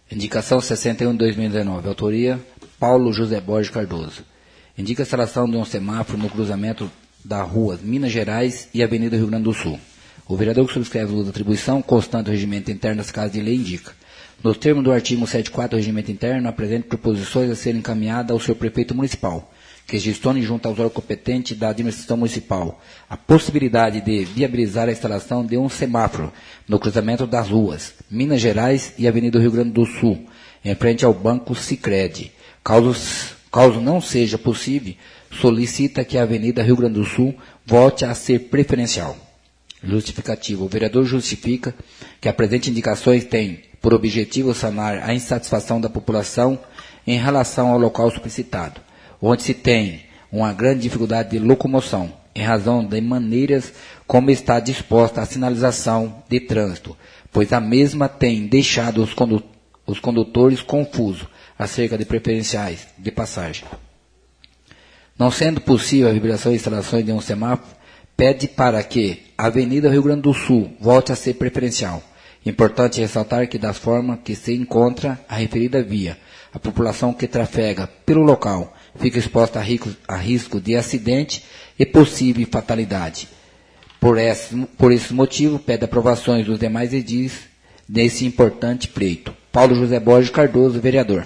Indicação 61 de 2019. Autoria Paulo José Borges Cardoso. Indica a instalação de um semáforo no cruzamento das ruas Minas Gerais e Avenida Rio Grande do Sul. O vereador que subscreve o uso da atribuição constante do regimento interno das casas de lei indica. Nos termos do artigo 174 do regimento interno, apresente proposições a serem encaminhadas ao seu prefeito municipal, que gestione junto aos órgãos competentes da administração municipal a possibilidade de viabilizar a instalação de um semáforo no cruzamento das ruas Minas Gerais e Avenida Rio Grande do Sul, em frente ao Banco Sicredi. Caso não seja possível, solicita que a Avenida Rio Grande do Sul volte a ser preferencial. Justificativa. O vereador justifica que a presente indicações tem por objetivo sanar a insatisfação da população em relação ao local solicitado, onde se tem uma grande dificuldade de locomoção, em razão de maneiras como está disposta a sinalização de trânsito, pois a mesma tem deixado os condutores confusos acerca de preferenciais de passagem. Não sendo possível a viabilização e instalação de um semáforo, pede para que a Avenida Rio Grande do Sul volte a ser preferencial. Importante ressaltar que, da forma que se encontra a referida via, a população que trafega pelo local fica exposta a risco de acidente e possível fatalidade. Por esse motivo, pede aprovações dos demais edis nesse importante pleito. Paulo José Borges Cardoso, vereador.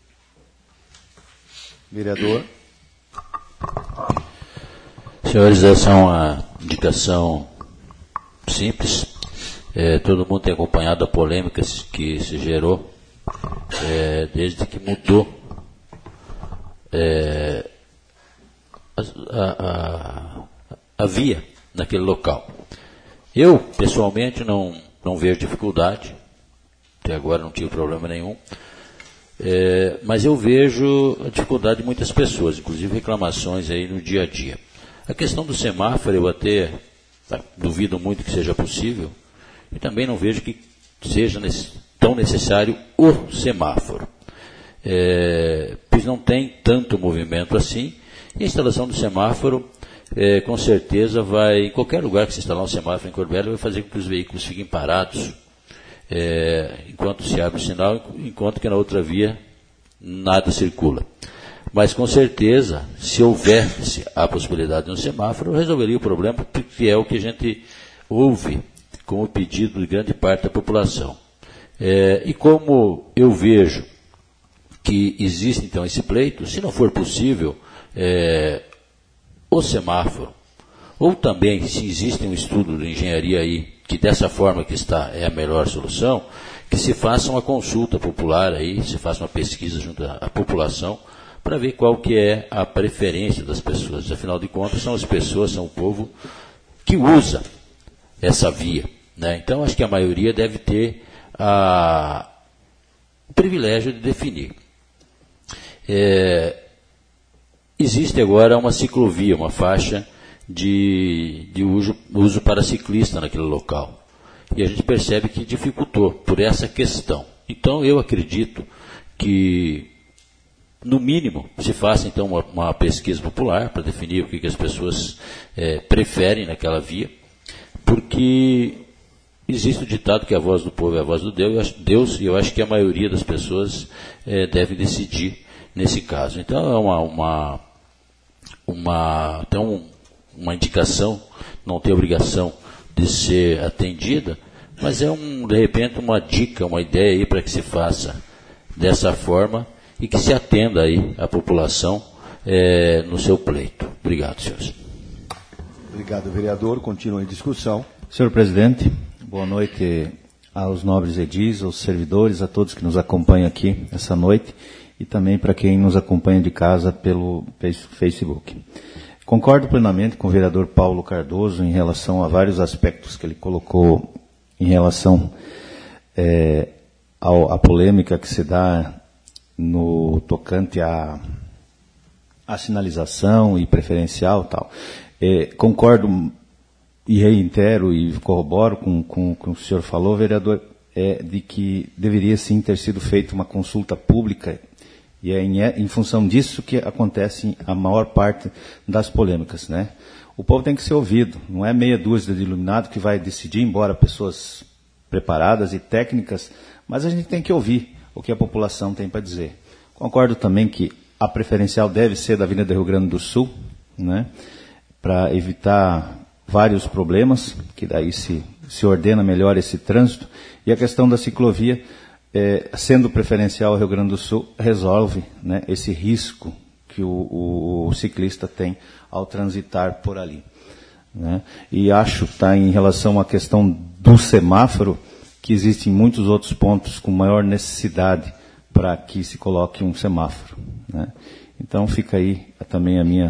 Vereador. Senhores, essa é uma indicação simples. Todo mundo tem acompanhado a polêmica que se gerou desde que mudou a via naquele local. Eu, pessoalmente, não vejo dificuldade, até agora não tive problema nenhum, mas eu vejo a dificuldade de muitas pessoas, inclusive reclamações aí no dia a dia. A questão do semáforo, eu até duvido muito que seja possível, e também não vejo que seja tão necessário o semáforo. Pois não tem tanto movimento assim, e a instalação do semáforo, com certeza vai, em qualquer lugar que se instalar um semáforo em Corbélia, vai fazer com que os veículos fiquem parados, enquanto se abre o sinal, enquanto que na outra via nada circula. Mas com certeza, se houvesse a possibilidade de um semáforo, resolveria o problema, porque é o que a gente ouve como pedido de grande parte da população. E como eu vejo que existe então esse pleito, se não for possível o semáforo, ou também se existe um estudo de engenharia aí, que dessa forma que está é a melhor solução, que se faça uma consulta popular aí, se faça uma pesquisa junto à população, para ver qual que é a preferência das pessoas. Afinal de contas, são as pessoas, são o povo que usa essa via, né? Então, acho que a maioria deve ter o privilégio de definir. Existe agora uma ciclovia, uma faixa de uso para ciclista naquele local. E a gente percebe que dificultou por essa questão. Então, eu acredito que, no mínimo, se faça então uma pesquisa popular para definir o que as pessoas preferem naquela via, porque existe o ditado que a voz do povo é a voz do Deus, e eu acho que a maioria das pessoas deve decidir nesse caso. Então, é uma indicação, não tem obrigação de ser atendida, mas de repente, uma dica, uma ideia aí para que se faça dessa forma e que se atenda aí a população no seu pleito. Obrigado, senhores. Obrigado, vereador. Continua em discussão. Senhor presidente, boa noite aos nobres edis, aos servidores, a todos que nos acompanham aqui essa noite e também para quem nos acompanha de casa pelo Facebook. Concordo plenamente com o vereador Paulo Cardoso em relação a vários aspectos que ele colocou em relação à polêmica que se dá no tocante à sinalização e preferencial e tal. Concordo e reitero e corroboro com o que o senhor falou, vereador, de que deveria sim ter sido feita uma consulta pública, e é em função disso que acontece a maior parte das polêmicas, né? O povo tem que ser ouvido, não é meia dúzia de iluminado que vai decidir, embora pessoas preparadas e técnicas, mas a gente tem que ouvir o que a população tem para dizer. Concordo também que a preferencial deve ser da Avenida Rio Grande do Sul, né, para evitar vários problemas, que daí se ordena melhor esse trânsito. E a questão da ciclovia, sendo preferencial ao Rio Grande do Sul, resolve, né, esse risco que o ciclista tem ao transitar por ali, né? E acho, em relação à questão do semáforo, que existem muitos outros pontos com maior necessidade para que se coloque um semáforo, né? Então fica aí também a minha,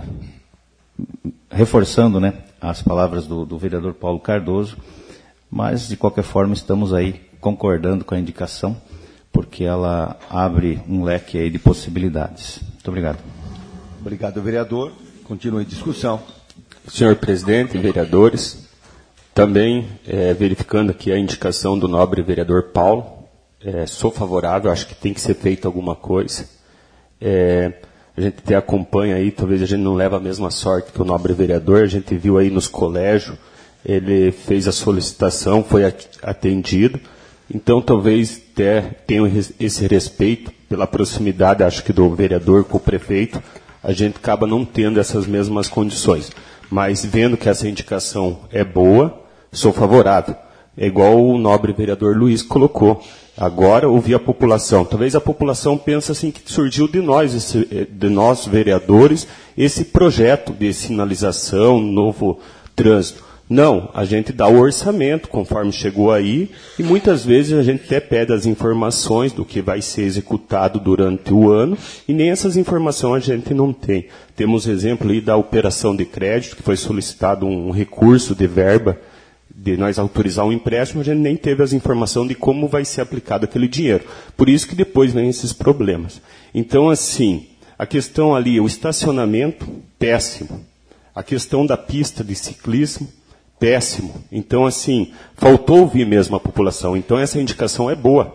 reforçando, né, as palavras do vereador Paulo Cardoso, mas de qualquer forma estamos aí concordando com a indicação, porque ela abre um leque aí de possibilidades. Muito obrigado. Obrigado, vereador. Continua em discussão. Senhor presidente, vereadores, também verificando aqui a indicação do nobre vereador Paulo, sou favorável, acho que tem que ser feito alguma coisa. A gente até acompanha aí, talvez a gente não leva a mesma sorte que o nobre vereador, a gente viu aí nos colégios, ele fez a solicitação, foi atendido, então talvez tenha esse respeito pela proximidade, acho que do vereador com o prefeito, a gente acaba não tendo essas mesmas condições. Mas vendo que essa indicação é boa, sou favorável. É igual o nobre vereador Luiz colocou. Agora, ouvir a população. Talvez a população pense assim que surgiu de nós vereadores, esse projeto de sinalização, novo trânsito. Não, a gente dá o orçamento conforme chegou aí, e muitas vezes a gente até pede as informações do que vai ser executado durante o ano, e nem essas informações a gente não tem. Temos exemplo aí da operação de crédito, que foi solicitado um recurso de verba, de nós autorizar um empréstimo, a gente nem teve as informações de como vai ser aplicado aquele dinheiro. Por isso que depois vem esses problemas. Então, assim, a questão ali, o estacionamento, péssimo. A questão da pista de ciclismo, péssimo. Então, assim, faltou ouvir mesmo a população. Então, essa indicação é boa.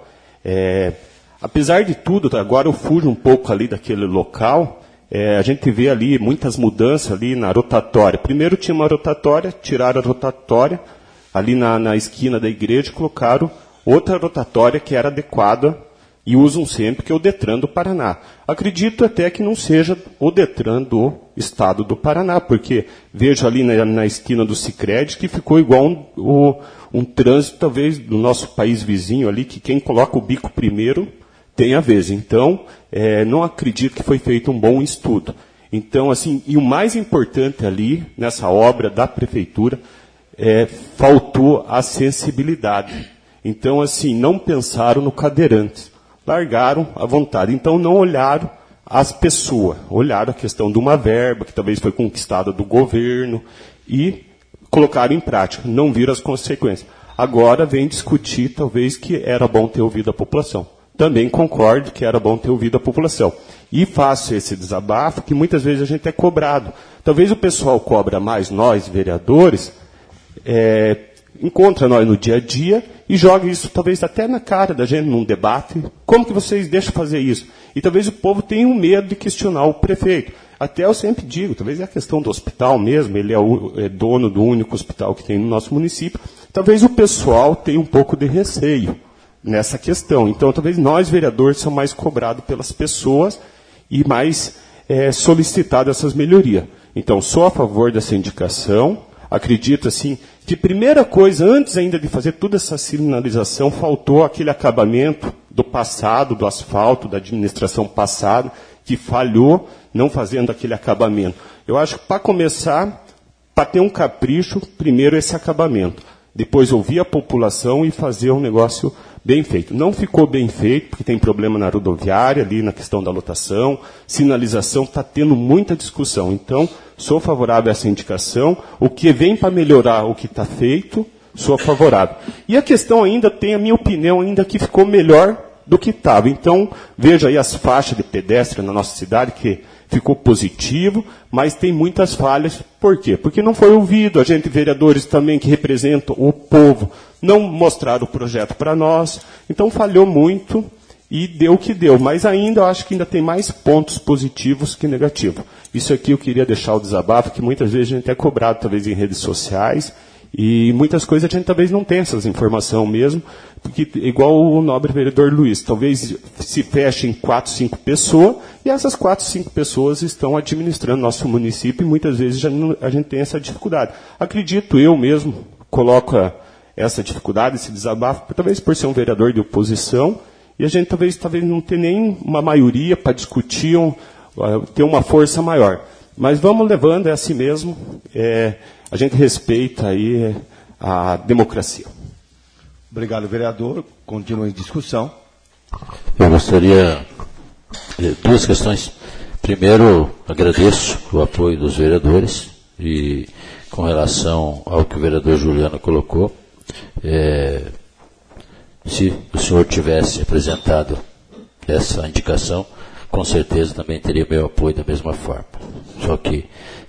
Apesar de tudo, agora eu fujo um pouco ali daquele local, a gente vê ali muitas mudanças ali na rotatória. Primeiro tinha uma rotatória, tiraram a rotatória, ali na esquina da igreja, colocaram outra rotatória que era adequada e usam sempre, que é o Detran do Paraná. Acredito até que não seja o Detran do Estado do Paraná, porque vejo ali na esquina do Sicredi que ficou igual um trânsito, talvez, do nosso país vizinho ali, que quem coloca o bico primeiro tem a vez. Então, não acredito que foi feito um bom estudo. Então, assim, e o mais importante ali, nessa obra da prefeitura, faltou a sensibilidade. Então, assim, não pensaram no cadeirante. Largaram à vontade. Então, não olharam as pessoas. Olharam a questão de uma verba, que talvez foi conquistada do governo, e colocaram em prática. Não viram as consequências. Agora vem discutir, talvez, que era bom ter ouvido a população. Também concordo que era bom ter ouvido a população. E faço esse desabafo, que muitas vezes a gente é cobrado. Talvez o pessoal cobra mais nós, vereadores, encontra nós no dia a dia e joga isso talvez até na cara da gente num debate. Como que vocês deixam fazer isso? E talvez o povo tenha um medo de questionar o prefeito. Até eu sempre digo, talvez é a questão do hospital mesmo, ele é dono do único hospital que tem no nosso município. Talvez o pessoal tenha um pouco de receio nessa questão. Então, talvez nós, vereadores, somos mais cobrados pelas pessoas e mais solicitados essas melhorias. Então, sou a favor dessa indicação. Acredito, assim, que primeira coisa, antes ainda de fazer toda essa sinalização, faltou aquele acabamento do passado, do asfalto, da administração passada, que falhou não fazendo aquele acabamento. Eu acho que, para começar, para ter um capricho, primeiro esse acabamento. Depois ouvir a população e fazer um negócio bem feito. Não ficou bem feito, porque tem problema na rodoviária, ali na questão da lotação, sinalização, está tendo muita discussão. Então, sou favorável a essa indicação. O que vem para melhorar o que está feito, sou favorável. E a questão ainda tem a minha opinião, ainda que ficou melhor do que estava. Então, veja aí as faixas de pedestre na nossa cidade, que ficou positivo, mas tem muitas falhas. Por quê? Porque não foi ouvido. A gente, vereadores também que representam o povo, não mostraram o projeto para nós. Então, falhou muito e deu o que deu. Mas ainda, eu acho que ainda tem mais pontos positivos que negativos. Isso aqui eu queria deixar o desabafo, que muitas vezes a gente é cobrado, talvez, em redes sociais, E muitas coisas a gente talvez não tenha essas informações mesmo, porque igual o nobre vereador Luiz, talvez se fechem 4, 5 pessoas, e essas 4, 5 pessoas estão administrando nosso município, e muitas vezes a gente tem essa dificuldade. Acredito, eu mesmo coloco essa dificuldade, esse desabafo, talvez por ser um vereador de oposição, e a gente talvez não tenha nem uma maioria para discutir, ter uma força maior. Mas vamos levando, é assim mesmo, a gente respeita aí a democracia. Obrigado, vereador. Continua em discussão. Eu gostaria de 2 questões. Primeiro, agradeço o apoio dos vereadores e com relação ao que o vereador Juliano colocou, se o senhor tivesse apresentado essa indicação, com certeza também teria meu apoio da mesma forma. Só que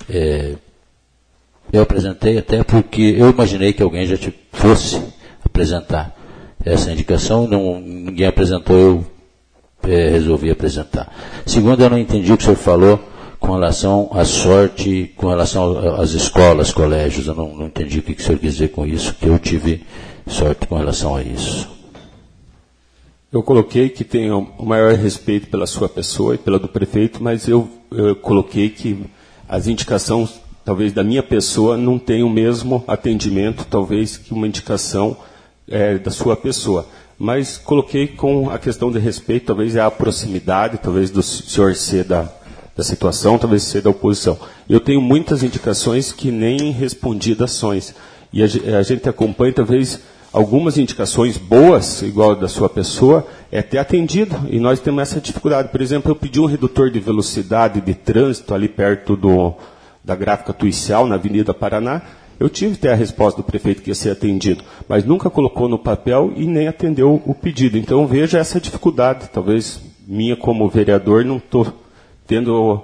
eu apresentei até porque eu imaginei que alguém já fosse apresentar essa indicação, ninguém apresentou, eu resolvi apresentar. Segundo, eu não entendi o que o senhor falou com relação à sorte, com relação às escolas, colégios, eu não entendi o que o senhor quis dizer com isso, que eu tive sorte com relação a isso. Eu coloquei que tenho o maior respeito pela sua pessoa e pela do prefeito, mas eu coloquei que as indicações, talvez da minha pessoa, não tenham o mesmo atendimento, talvez, que uma indicação da sua pessoa. Mas coloquei com a questão de respeito, talvez a proximidade, talvez do senhor ser da situação, talvez ser da oposição. Eu tenho muitas indicações que nem respondi das ações. E a gente acompanha, talvez, algumas indicações boas, igual da sua pessoa, ter atendido, e nós temos essa dificuldade. Por exemplo, eu pedi um redutor de velocidade de trânsito ali perto da gráfica Tuicial, na Avenida Paraná. Eu tive até a resposta do prefeito que ia ser atendido, mas nunca colocou no papel e nem atendeu o pedido. Então, veja essa dificuldade, talvez minha como vereador, não estou tendo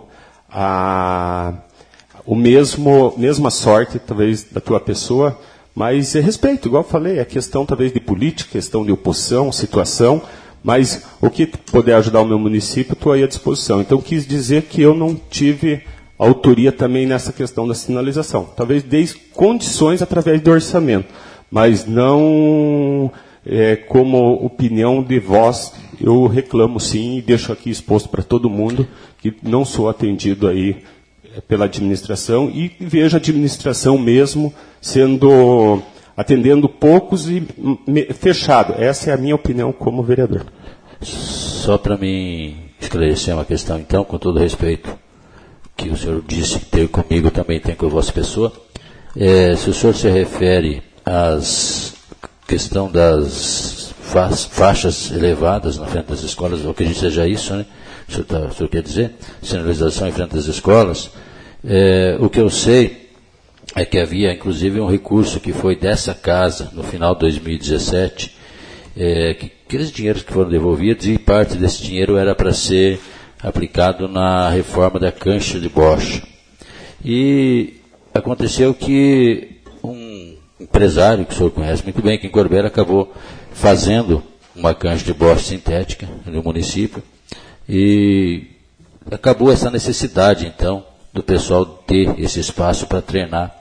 mesma sorte, talvez, da tua pessoa, mas respeito, igual eu falei, é questão talvez de política, questão de oposição, situação, mas o que puder ajudar o meu município, estou aí à disposição. Então, quis dizer que eu não tive autoria também nessa questão da sinalização. Talvez dei condições através do orçamento, mas não como opinião de voz, eu reclamo sim e deixo aqui exposto para todo mundo que não sou atendido aí pela administração e vejo a administração mesmo atendendo poucos e fechado. Essa é a minha opinião como vereador. Só para mim esclarecer uma questão, então, com todo respeito, que o senhor disse que tem comigo, também tem com a vossa pessoa. Se o senhor se refere à questão das faixas elevadas na frente das escolas, ou que a gente seja isso, né? O senhor quer dizer? Sinalização em frente às escolas. O que eu sei é que havia, inclusive, um recurso que foi dessa casa, no final de 2017, que aqueles dinheiros que foram devolvidos, e parte desse dinheiro era para ser aplicado na reforma da cancha de bocha. E aconteceu que um empresário, que o senhor conhece muito bem, que em Corbera, acabou fazendo uma cancha de bocha sintética no município, e acabou essa necessidade, então, do pessoal ter esse espaço para treinar,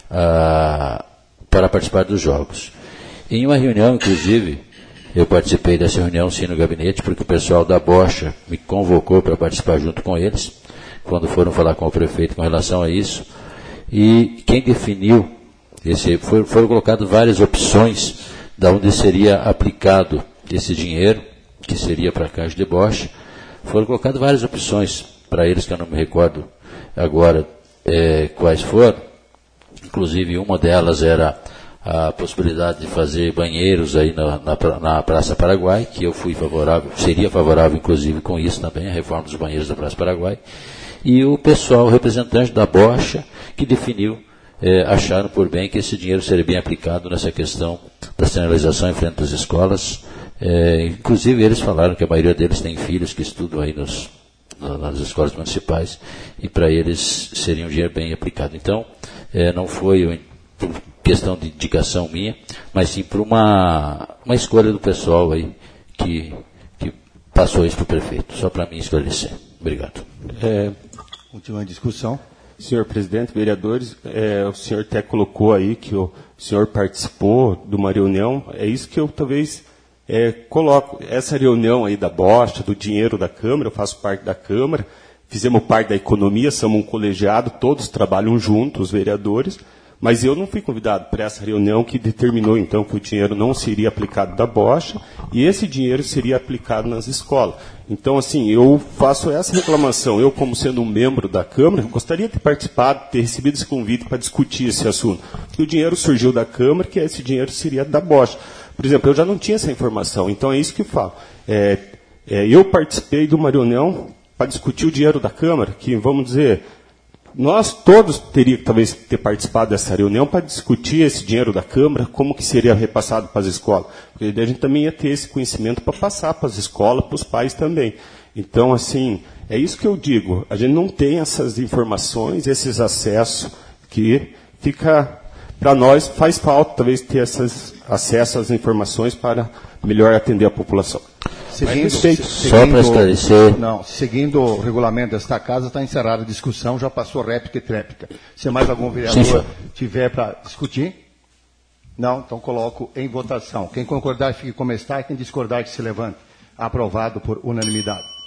para participar dos jogos. Em uma reunião, inclusive, eu participei dessa reunião sim no gabinete, porque o pessoal da bocha me convocou para participar junto com eles, quando foram falar com o prefeito com relação a isso. E quem definiu, foram colocadas várias opções de onde seria aplicado esse dinheiro, que seria para a cancha de bocha. Foram colocadas várias opções para eles, que eu não me recordo agora quais foram. Inclusive, uma delas era a possibilidade de fazer banheiros aí na Praça Paraguai, que eu seria favorável, inclusive, com isso também, a reforma dos banheiros da Praça Paraguai. E o pessoal, o representante da bocha, que definiu, acharam por bem que esse dinheiro seria bem aplicado nessa questão da sinalização em frente às escolas. Inclusive, eles falaram que a maioria deles tem filhos que estudam aí nas escolas municipais, e para eles seria um dinheiro bem aplicado. Então, não foi por questão de indicação minha, mas sim por uma escolha do pessoal aí que passou isso para o prefeito. Só para mim esclarecer. Obrigado. Continua a discussão. Senhor presidente, vereadores, o senhor até colocou aí que o senhor participou de uma reunião, é isso que eu talvez coloco. Essa reunião aí da bosta, do dinheiro da Câmara, eu faço parte da Câmara, fizemos parte da economia, somos um colegiado, todos trabalham juntos, os vereadores, mas eu não fui convidado para essa reunião que determinou, então, que o dinheiro não seria aplicado da bocha e esse dinheiro seria aplicado nas escolas. Então, assim, eu faço essa reclamação. Eu, como sendo um membro da Câmara, gostaria de ter participado, ter recebido esse convite para discutir esse assunto. Porque o dinheiro surgiu da Câmara, que esse dinheiro seria da bocha. Por exemplo, eu já não tinha essa informação, então é isso que eu falo. Eu participei de uma reunião para discutir o dinheiro da Câmara, que, vamos dizer... Nós todos teríamos talvez ter participado dessa reunião para discutir esse dinheiro da Câmara, como que seria repassado para as escolas. Porque a gente também ia ter esse conhecimento para passar para as escolas, para os pais também. Então, assim, é isso que eu digo. A gente não tem essas informações, esses acessos que fica... Para nós faz falta talvez ter acesso às informações para melhor atender a população. Só para esclarecer. Não, seguindo o regulamento desta casa, está encerrada a discussão, já passou réplica e tréplica. Se mais algum vereador tiver para discutir? Não, então coloco em votação. Quem concordar, fique como está, e quem discordar, que se levante. Aprovado por unanimidade.